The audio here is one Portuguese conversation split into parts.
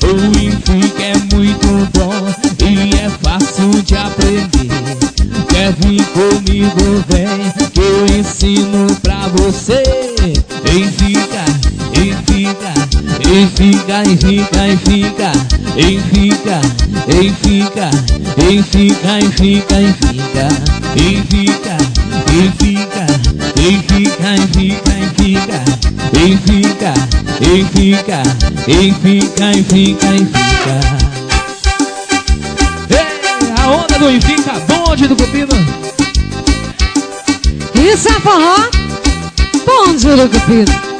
O e fica é muito bom e é fácil de aprender. Quer vir comigo, vem, que eu ensino pra você. E fica, e fica, e fica, e fica, e fica, e fica, e fica, e fica, e fica, e fica, e fica, e fica, e fica, e fica, e fica, e fica, e fica, e fica, e fica. Ei, a onda do Enfica, bonde do Cupido. Isso é forró, bonde do Cupido.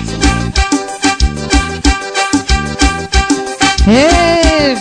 Ei.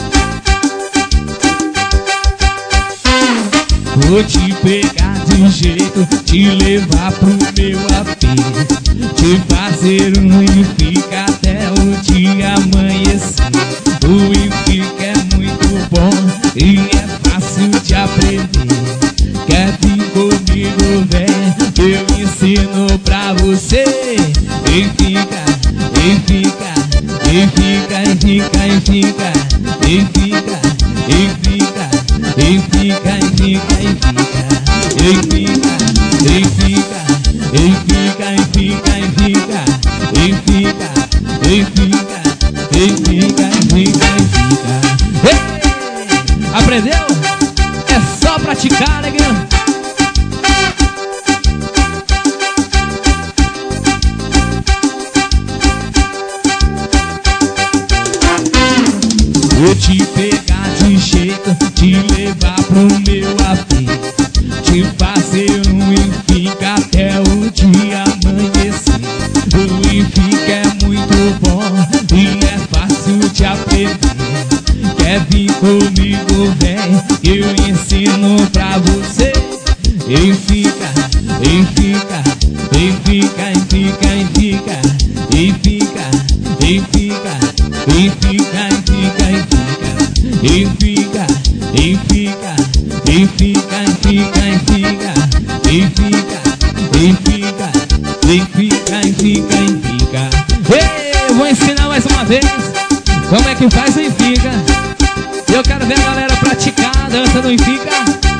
Vou te pegar de jeito, te levar pro meu AP, te fazer um e fica até o dia amanhecer. O e fica é muito bom e é fácil de aprender. Quer vir comigo, vem, que eu ensino pra você. E fica, e fica, e fica, e fica, e fica, e fica, e fica, e fica, e fica, e fica, e fica, e fica, e fica, e fica, e fica, e fica, e fica, e fica, e fica, e fica. Ei! Aprendeu? É só praticar, neguinho. Vou te pegar de jeito, te levar pro meu AP, te fazer um e fica até o dia amanhecer. O e fica é muito bom e é fácil de aprender. Quer vir comigo, vem, que eu ensino pra você. E fica, e fica, e fica, e fica, e fica, e fica, e fica, e fica, e fica, e fica, e fica, e fica, e fica, e fica, e fica, e fica, e fica, e fica, e fica. Ei, vou ensinar mais uma vez como é que faz o e fica. Eu quero ver a galera praticar a dança do e fica.